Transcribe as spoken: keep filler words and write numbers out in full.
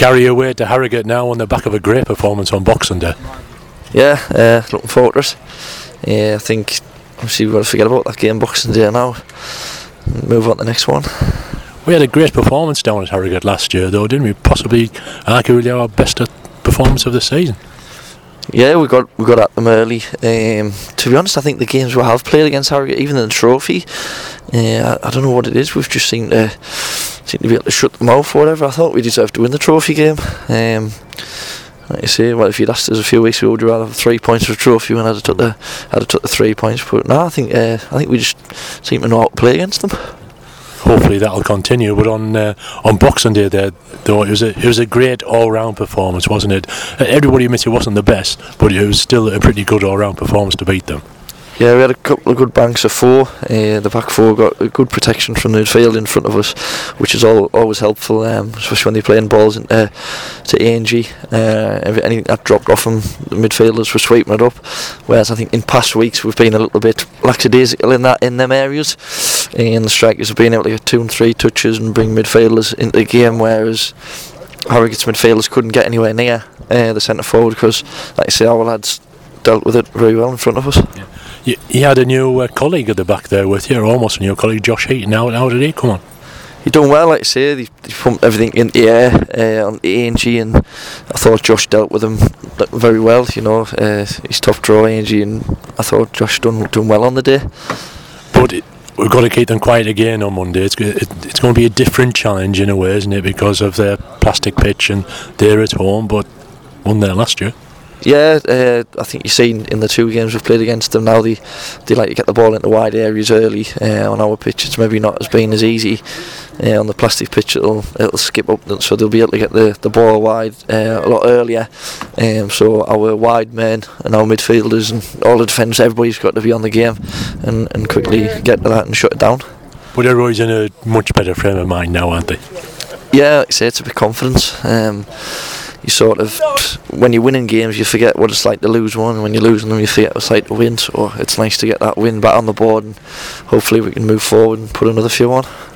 Gary away to Harrogate now on the back of a great performance on Boxing Day. Yeah, uh, looking forward to it. Yeah, I think obviously we've got to forget about that game Boxing Day now and move on to the next one. We had a great performance down at Harrogate last year though, didn't we? Possibly arguably our best performance of the season. Yeah, we got we got at them early. Um, to be honest, I think the games we have played against Harrogate, even in the trophy, uh, I, I don't know what it is. We've just seemed to seem to be able to shut them off or whatever. I thought we deserved to win the trophy game. Um, like you say, well, if you'd asked us a few weeks ago, would you rather have three points for a trophy when I'd have took the I'd have took the three points? But no, I think uh, I think we just seem to know how to play against them. Hopefully that'll continue. But on uh, on Boxing Day, there, though, it was a it was a great all-round performance, wasn't it? Everybody admits it wasn't the best, but it was still a pretty good all-round performance to beat them. Yeah, we had a couple of good banks of four. Uh, the back four got a good protection from the midfield in front of us, which is all, always helpful, um, especially when they're playing balls into to A and G. Uh, anything that dropped off them, the midfielders were sweeping it up. Whereas I think in past weeks we've been a little bit lackadaisical in that in them areas, and the strikers have been able to get two and three touches and bring midfielders into the game, whereas Harrogate's midfielders couldn't get anywhere near uh, the centre forward because, like I say, our lads dealt with it very well in front of us. Yeah. You, you had a new uh, colleague at the back there with you, or almost a new colleague, Josh Heaton. How, how did he come on? He done well, like I say. He, he pumped everything into the air uh, on A and G, and I thought Josh dealt with him very well. You know, uh, he's tough draw A and G, and I thought Josh done done well on the day. But it, we've got to keep them quiet again on Monday. It's it, it's going to be a different challenge in a way, isn't it? Because of their plastic pitch and they're at home, but won there last year. Yeah, uh, I think you've seen in the two games we've played against them now, they, they like to get the ball into wide areas early. Uh, on our pitch it's maybe not as being as easy. Uh, on the plastic pitch it'll it'll skip up, so they'll be able to get the, the ball wide uh, a lot earlier. Um, so our wide men and our midfielders and all the defenders, everybody's got to be on the game and, and quickly get to that and shut it down. But everybody's in a much better frame of mind now, aren't they? Yeah, like I say, it's a bit confidence. Um, You sort of, when you're winning games, you forget what it's like to lose one, and when you're losing them, you forget what it's like to win. So it's nice to get that win back on the board, and hopefully we can move forward and put another few on.